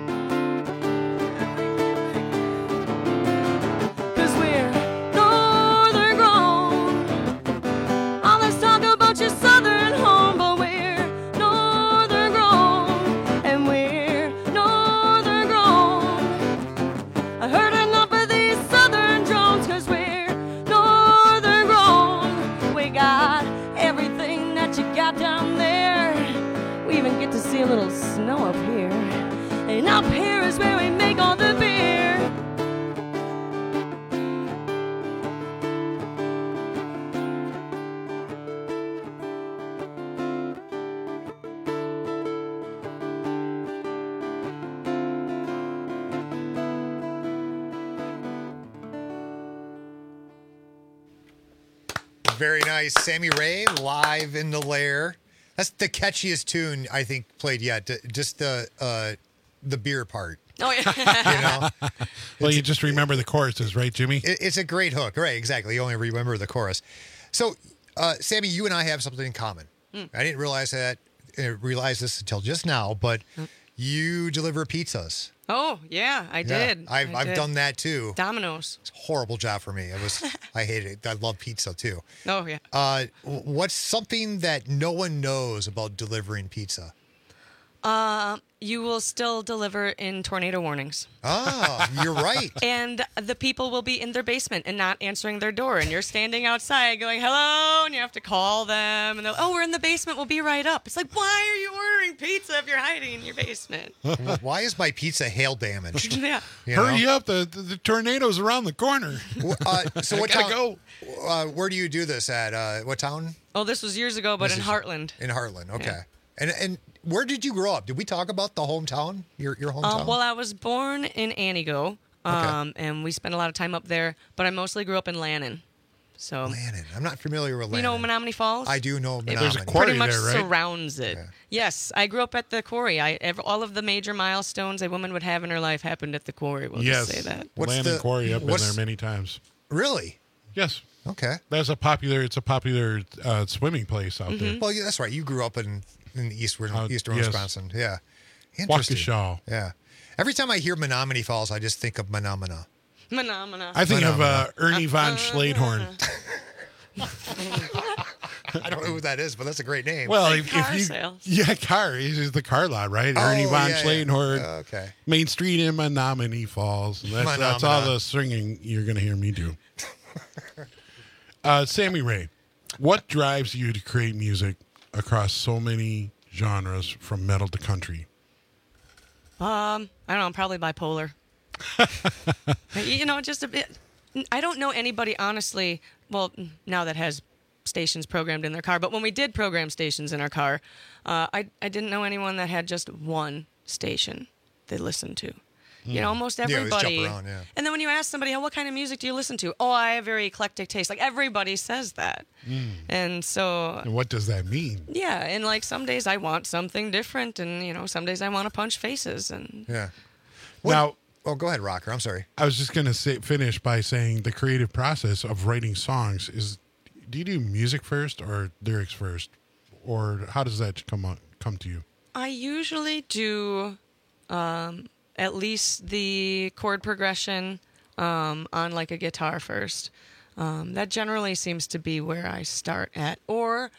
'Cause we're northern grown. All this talk about your southern home, but we're northern grown, and we're northern grown. I heard enough of these southern drones, 'cause we're northern grown. We got everything that you got down there. We even get to see a little snow up here. And up here is where we make all the beer. Very nice. Sammy Ray, live in the lair. That's the catchiest tune I think played yet. Just the beer part. Oh yeah. Well, you just remember the choruses, right, Jimmy? It's a great hook, right? Exactly. You only remember the chorus. So, Sammy, you and I have something in common. I didn't realize this until just now, but you deliver pizzas. Oh yeah, I did. I've done that too. Domino's. It's a horrible job for me. I hate it. I love pizza too. Oh yeah. What's something that no one knows about delivering pizza? You will still deliver in tornado warnings. Oh, you're right. And the people will be in their basement and not answering their door. And you're standing outside going, hello, and you have to call them. And they're, oh, we're in the basement. We'll be right up. It's like, why are you ordering pizza if you're hiding in your basement? Why is my pizza hail damaged? Yeah. Hurry up. The tornado's around the corner. So what town? Where do you do this at? What town? Oh, this was years ago, but in Heartland. In Heartland, okay. Yeah. And where did you grow up? Did we talk about the hometown? Your hometown? Well, I was born in Antigo, and we spent a lot of time up there, but I mostly grew up in Lannon. So Lannon. I'm not familiar with Lannon. You know Menominee Falls? I do know Menominee. There's a quarry pretty much there, right? surrounds it. Yeah. Yes, I grew up at the quarry. All of the major milestones a woman would have in her life happened at the quarry. We'll just say that. Lannon Quarry. I've been there many times. Really? Yes. Okay. It's a popular swimming place out there. Well, yeah, that's right. You grew up in eastern Wisconsin. Yeah. Interesting. Waukesha. Yeah. Every time I hear Menominee Falls, I just think of Menomina. Menomina. I think of Ernie von Schladehorn. I don't know who that is, but that's a great name. Well, like car sales. Yeah, car. He's the car lot, right? Ernie von Schladehorn. Okay. Main Street in Menominee Falls. That's all the singing you're going to hear me do. Sammy Ray, what drives you to create music across so many genres from metal to country? I don't know. I'm probably bipolar. Just a bit. I don't know anybody, honestly, well, now that has stations programmed in their car. But when we did program stations in our car, I didn't know anyone that had just one station they listened to. You know, almost everybody. Yeah, around, yeah. And then when you ask somebody, what kind of music do you listen to? Oh, I have very eclectic taste. Like, everybody says that. And so... And what does that mean? Yeah, and like some days I want something different, and, some days I want to punch faces. And yeah. Now... Oh, go ahead, Rocker. I'm sorry. I was just going to finish by saying the creative process of writing songs is... Do you do music first or lyrics first? Or how does that come to you? I usually do... at least the chord progression on like a guitar first. That generally seems to be where I start at. Or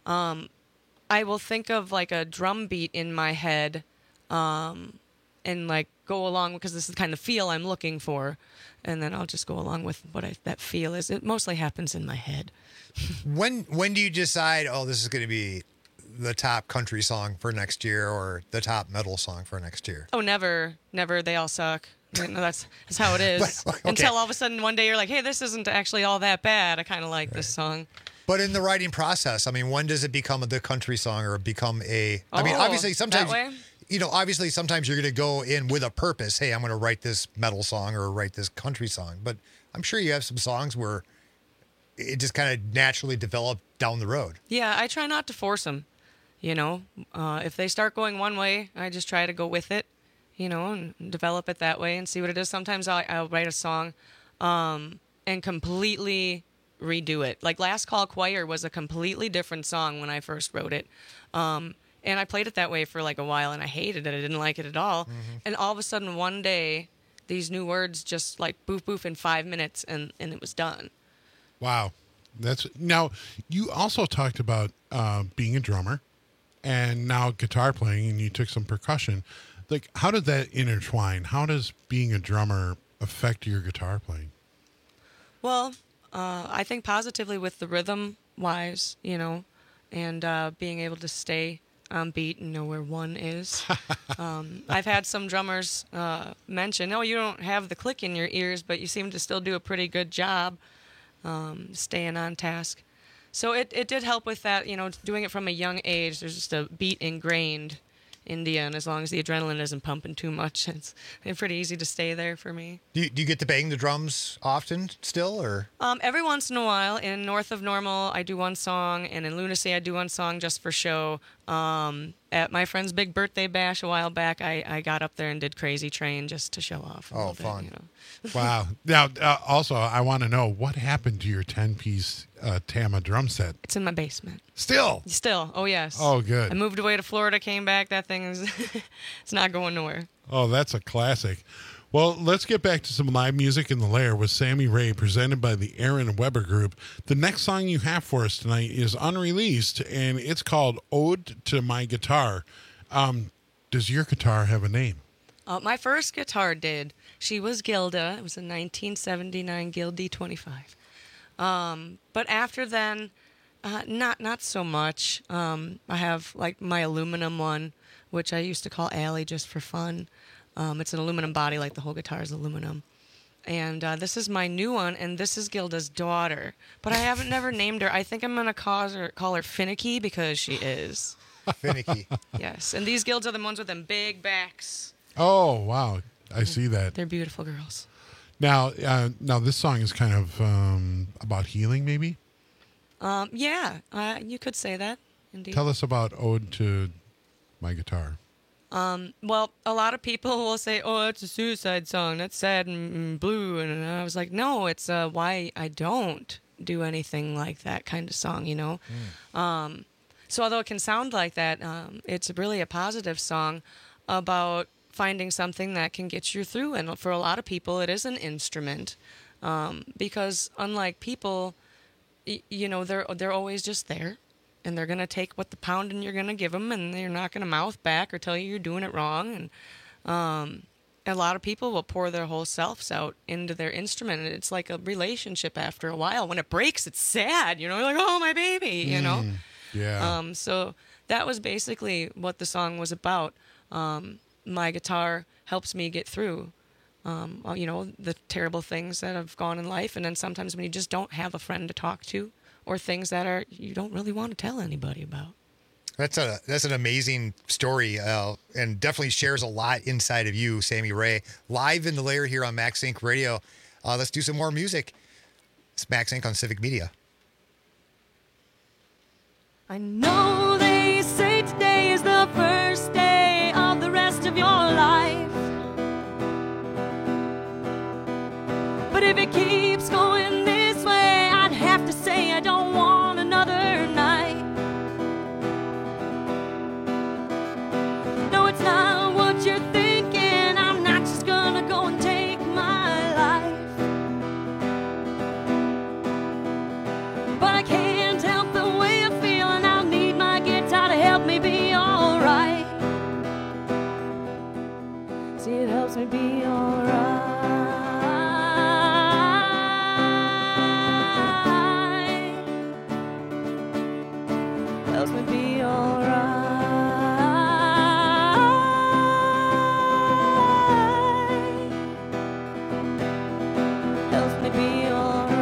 I will think of like a drum beat in my head and like go along because this is the kind of feel I'm looking for. And then I'll just go along with what that feel is. It mostly happens in my head. When do you decide, this is going to be the top country song for next year or the top metal song for next year? Oh, never. They all suck. That's how it is. But, okay. Until all of a sudden one day you're like, hey, this isn't actually all that bad. I kind of like this song. But in the writing process, I mean, when does it become the country song or become obviously sometimes, obviously sometimes you're going to go in with a purpose. Hey, I'm going to write this metal song or write this country song. But I'm sure you have some songs where it just kind of naturally developed down the road. Yeah, I try not to force them. If they start going one way, I just try to go with it, and develop it that way and see what it is. Sometimes I'll write a song and completely redo it. Like Last Call Choir was a completely different song when I first wrote it. And I played it that way for like a while and I hated it. I didn't like it at all. Mm-hmm. And all of a sudden one day, these new words just like boof boof in 5 minutes and it was done. Wow. Now, you also talked about being a drummer. And now guitar playing, and you took some percussion. Like, how did that intertwine? How does being a drummer affect your guitar playing? Well, I think positively with the rhythm-wise, and being able to stay on beat and know where one is. I've had some drummers mention, "Oh, you don't have the click in your ears, but you seem to still do a pretty good job staying on task." So it did help with that, doing it from a young age. There's just a beat ingrained in you, and as long as the adrenaline isn't pumping too much, it's pretty easy to stay there for me. Do you get to bang the drums often still, or? Every once in a while. In North of Normal, I do one song, and in Lunacy, I do one song just for show. At my friend's big birthday bash a while back, I got up there and did Crazy Train just to show off. Oh, fun. Wow. Now, also, I want to know, what happened to your 10-piece Tama drum set? It's in my basement. Still? Still. Oh, yes. Oh, good. I moved away to Florida, came back. That thing is it's not going nowhere. Oh, that's a classic. Well, let's get back to some live music in the Lair with Sammy Ray, presented by the Aaron Weber Group. The next song you have for us tonight is unreleased, and it's called Ode to My Guitar. Does your guitar have a name? My first guitar did. She was Gilda. It was a 1979 Guild D25. But after then, not so much. I have like my aluminum one, which I used to call Allie just for fun. It's an aluminum body, like the whole guitar is aluminum. And this is my new one, and this is Gilda's daughter. But I haven't never named her. I think I'm going to call her Finicky because she is. Finicky. Yes, and these Gilds are the ones with them big backs. Oh, wow. I see that. They're beautiful girls. Now this song is kind of about healing, maybe? Yeah, you could say that, indeed. Tell us about Ode to My Guitar. Well, a lot of people will say, "Oh, it's a suicide song. That's sad and blue." And I was like, "No, it's why I don't do anything like that kind of song, So although it can sound like that, it's really a positive song about finding something that can get you through. And for a lot of people, it is an instrument, because unlike people, they're always just there. And they're going to take what the pounding you're going to give them, and they're not going to mouth back or tell you you're doing it wrong. And a lot of people will pour their whole selves out into their instrument, and it's like a relationship after a while. When it breaks, it's sad. You're like, oh, my baby, Yeah. So that was basically what the song was about. My guitar helps me get through, the terrible things that have gone in life. And then sometimes when you just don't have a friend to talk to, or things that you don't really want to tell anybody about. That's an amazing story, and definitely shares a lot inside of you, Sammy Ray. Live in the Lair here on Max Inc. Radio. Let's do some more music. It's Max Inc. on Civic Media. I know they say today is the first day of the rest of your life. But if it keeps going this way, I'd have to say I don't want another night. No, it's not what you're thinking. I'm not just gonna go and take my life. But I can't help the way I feel, and I'll need my guitar to help me be alright. See, it helps me be alright. Helps me be alright. Helps me be alright.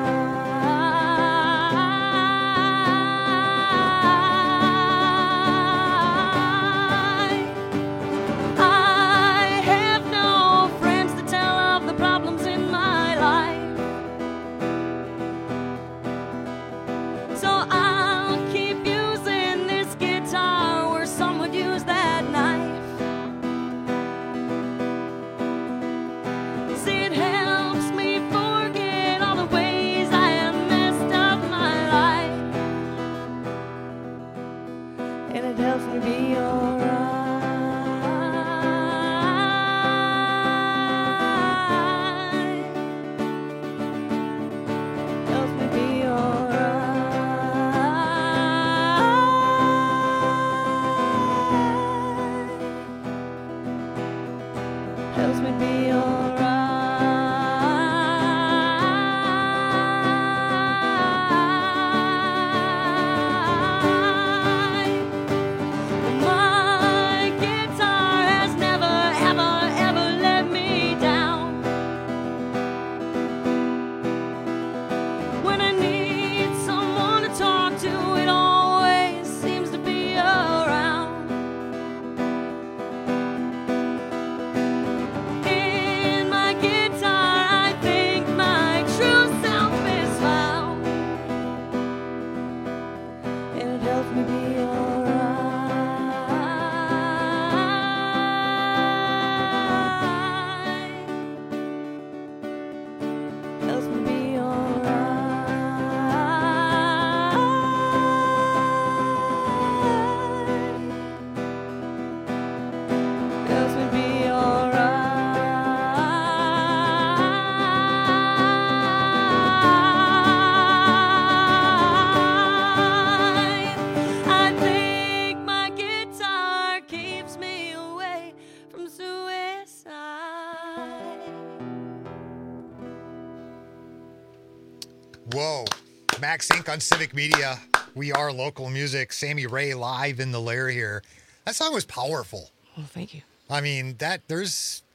I have no friends to tell of the problems in my life, so I'll keep using this guitar where some would use that knife. See, it helps me forget all the ways I have messed up my life, and it helps me be alright. Helps me be alright. Helps me be alright. Whoa. Max Inc. on Civic Media. We are local music. Sammy Ray live in the lair here. That song was powerful. Well, thank you. I mean, there's...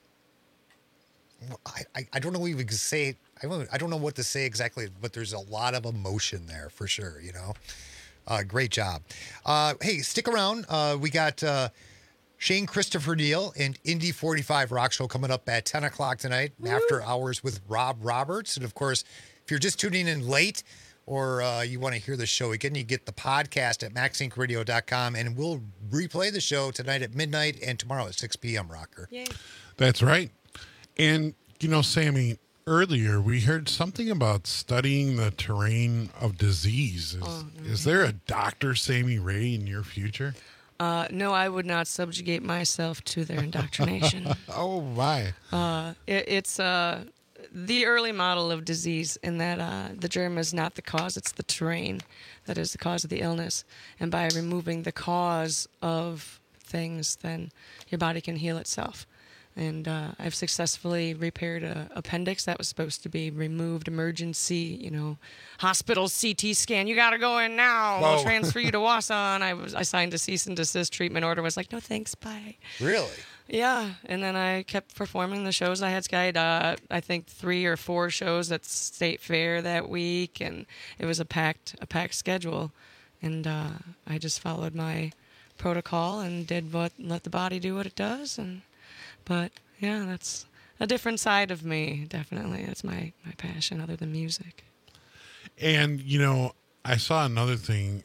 I don't know what we could say. I don't know what to say exactly, but there's a lot of emotion there for sure, you know? Great job. Hey, stick around. We got Shane Christopher Neal and Indy 45 Rock Show coming up at 10 o'clock tonight, After Hours with Rob Roberts. And, of course, if you're just tuning in late or you want to hear the show again, you get the podcast at maxincradio.com, and we'll replay the show tonight at midnight and tomorrow at 6 p.m., Rocker. Yay. That's right. And, you know, Sammy, earlier we heard something about studying the terrain of disease. Is there a Dr. Sammy Ray in your future? No, I would not subjugate myself to their indoctrination. Oh, why? It's the early model of disease in that the germ is not the cause, it's the terrain that is the cause of the illness. And by removing the cause of things, then your body can heal itself. And I've successfully repaired an appendix that was supposed to be removed, emergency, hospital CT scan. You got to go in now. Whoa. We'll transfer you to Wausau. I signed a cease and desist treatment order. Was like, no thanks, bye. Really? Yeah. And then I kept performing the shows. I had skied, I think 3 or 4 shows at State Fair that week, and it was a packed schedule. And I just followed my protocol and did let the body do what it does. But, yeah, that's a different side of me, definitely. That's my passion other than music. And, I saw another thing,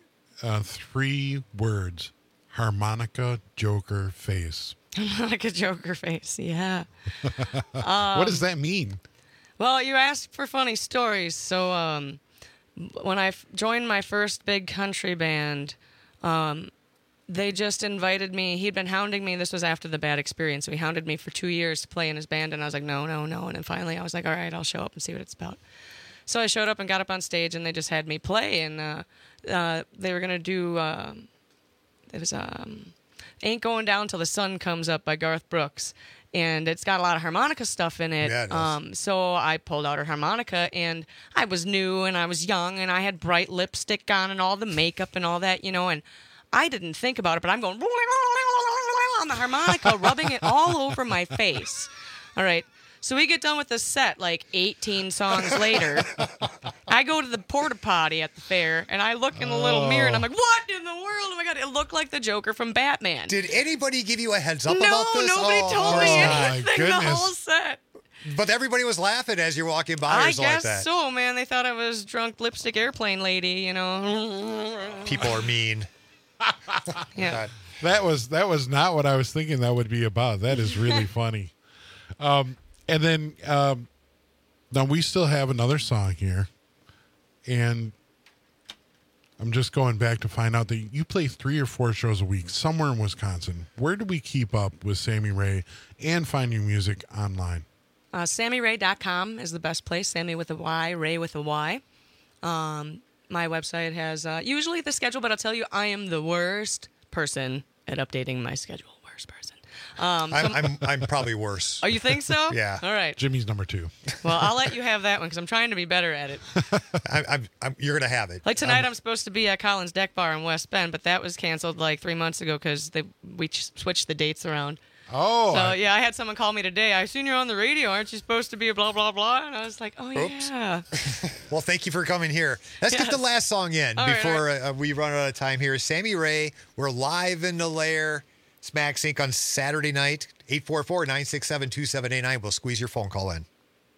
3 words, harmonica, joker, face. Harmonica, joker, face, yeah. What does that mean? Well, you asked for funny stories. So when I joined my first big country band, they just invited me. He'd been hounding me. This was after the bad experience. So he hounded me for 2 years to play in his band, and I was like, no. And then finally I was like, all right, I'll show up and see what it's about. So I showed up and got up on stage, and they just had me play, and they were going to do, it was Ain't Going Down Till the Sun Comes Up by Garth Brooks, and it's got a lot of harmonica stuff in it. Yeah, it does. So I pulled out a harmonica, and I was new, and I was young, and I had bright lipstick on and all the makeup and all that, and I didn't think about it, but I'm going on the harmonica, rubbing it all over my face. All right. So we get done with the set like 18 songs later. I go to the porta potty at the fair, and I look in the little mirror, and I'm like, what in the world? Oh, my God. It looked like the Joker from Batman. Did anybody give you a heads up about this? No, nobody told me anything the whole set. But everybody was laughing as you're walking by I or something like that. guess so, man. They thought I was drunk lipstick airplane lady, People are mean. Yeah. That was not what I was thinking that would be about. That is really funny. And then now we still have another song here, and I'm just going back to find out that you play 3 or 4 shows a week somewhere in Wisconsin. Where do we keep up with Sammy Ray and find your music online? SammyRay.com is the best place. Sammy with a Y, Ray with a Y. My website has usually the schedule, but I'll tell you, I am the worst person at updating my schedule. Worst person. I'm probably worse. Oh, you think so? Yeah. All right. Jimmy's number 2. Well, I'll let you have that one because I'm trying to be better at it. You're going to have it. Like tonight, I'm supposed to be at Collins Deck Bar in West Bend, but that was canceled like 3 months ago because we switched the dates around. Oh. So, I had someone call me today. I seen you're on the radio. Aren't you supposed to be a blah, blah, blah? And I was like, oh, Oops. yeah. Well, thank you for coming here. Let's get the last song in before we run out of time here. Sammy Ray, we're live in the lair. Smack Sync on Saturday night, 844-967-2789. We'll squeeze your phone call in.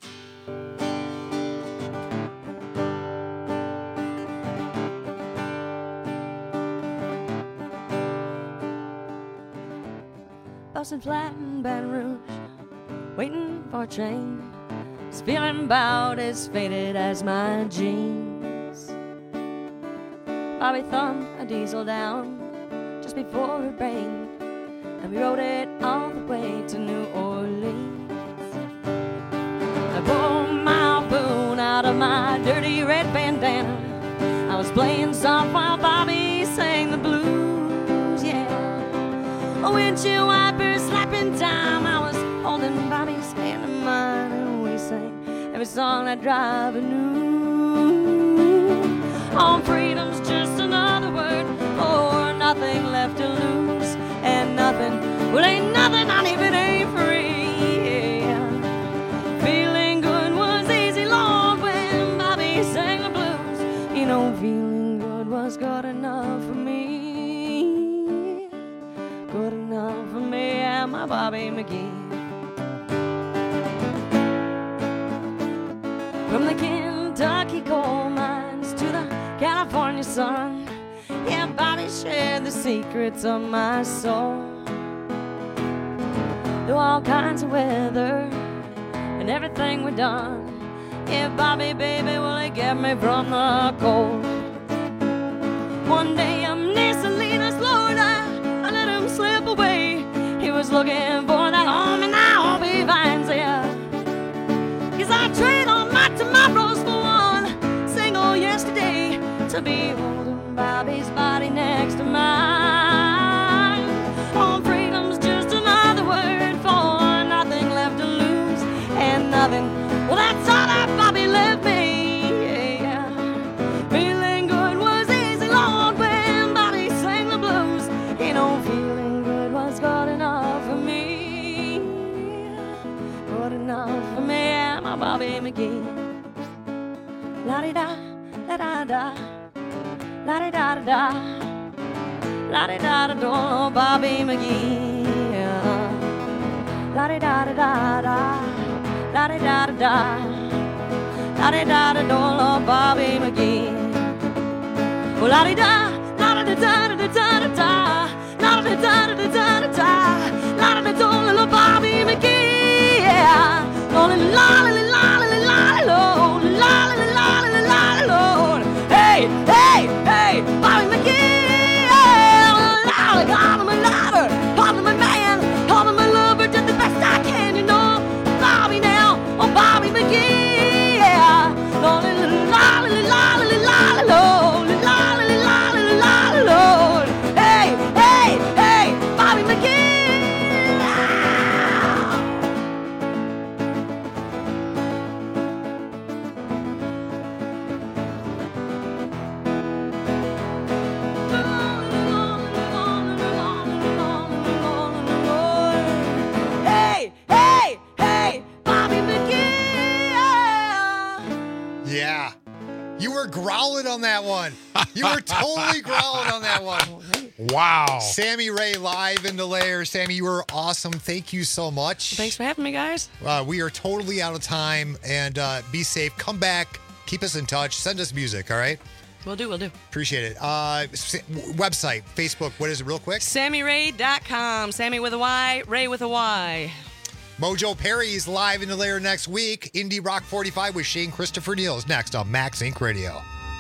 Boston flat in Baton Rouge, waiting for a train. It's feeling about as faded as my jeans. Bobby thumbed a diesel down just before it rained, and we rode it all the way to New Orleans. I pulled my boon out of my dirty red bandana. I was playing soft while Bobby sang the blues, yeah. A windshield wiper slapping time. I was holding Bobby's hand in mine, and we sang every song that driver knew. Oh, freedom's just another word for nothing left to lose. And nothing, well, ain't nothing, not even ain't free. Yeah. Feeling good was easy, Lord, when Bobby sang the blues. You know, feeling good was good enough for me. Good enough for me and my Bobby McGee. From the Kentucky coal mines to the California sun, yeah, Bobby shared the secrets of my soul. Through all kinds of weather and everything we've done, yeah, Bobby, baby, will he get me from the cold? One day I'm near Salinas, Lord, I let him slip away. He was looking for that home and I hope he finds it. 'Cause I trade all my tomorrows for one single yesterday to be holding Bobby's body next to mine. Oh, freedom's just another word for nothing left to lose and nothing. Well, that's all that Bobby left me. Yeah. Feeling good was easy, Lord, when Bobby sang the blues. You know, feeling good was good enough for me. Good enough for me and my Bobby McGee. La-di-da, la-da-da, la-di-da-da-da, la-di-da-da-da, oh, Bobby McGee. La-di-da-da-da-da, la-di-da-da-da, la-di-da-da-da, oh, Bobby McGee. Oh, la-di-da, la-da-da-da-da-da-da-da, la-da-da-da-da-da-da, la-da-da-da, little Bobby McGee. Yeah. Oh, la-la-la-la-la-la-la-la, la-la-la-la-la-la-la. Hey, hey, hey, Bobby McGee. Yeah. I'm a lover, I'm a man, I'm a lover, did the best I can, you know. Bobby now, oh, Bobby McGee. Yeah. La-la-la-la-la-la-la-la. Hey, hey, hey, Bobby McGee. Hey, hey, hey, Bobby McGee. Yeah. You were growling on that one. You were totally growling on that one. Wow. Sammy Ray live in the lair. Sammy, you were awesome. Thank you so much. Thanks for having me, guys. We are totally out of time, and be safe. Come back. Keep us in touch. Send us music, all right? We'll do. Appreciate it. Website, Facebook, what is it real quick? SammyRay.com. Sammy with a Y, Ray with a Y. Mojo Perry's live in the lair next week. Indie Rock 45 with Shane Christopher Neal is next on Max Inc. Radio.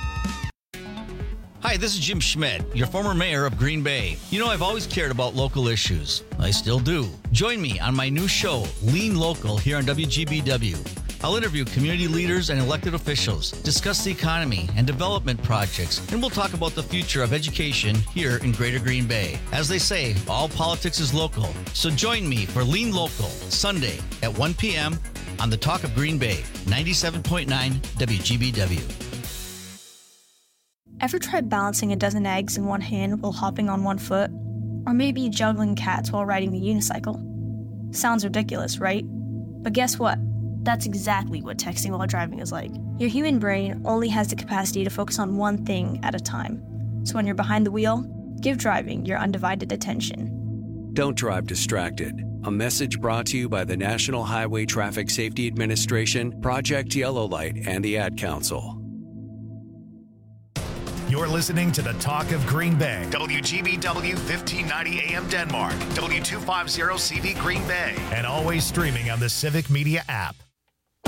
Hi, this is Jim Schmidt, your former mayor of Green Bay. You know, I've always cared about local issues. I still do. Join me on my new show, Lean Local, here on WGBW. I'll interview community leaders and elected officials, discuss the economy and development projects, and we'll talk about the future of education here in Greater Green Bay. As they say, all politics is local. So join me for Lean Local, Sunday at 1 p.m. on the Talk of Green Bay, 97.9 WGBW. Ever tried balancing a dozen eggs in one hand while hopping on one foot? Or maybe juggling cats while riding the unicycle? Sounds ridiculous, right? But guess what? That's exactly what texting while driving is like. Your human brain only has the capacity to focus on one thing at a time. So when you're behind the wheel, give driving your undivided attention. Don't drive distracted. A message brought to you by the National Highway Traffic Safety Administration, Project Yellow Light, and the Ad Council. You're listening to the Talk of Green Bay. WGBW 1590 AM Denmark. W250 CV Green Bay. And always streaming on the Civic Media app.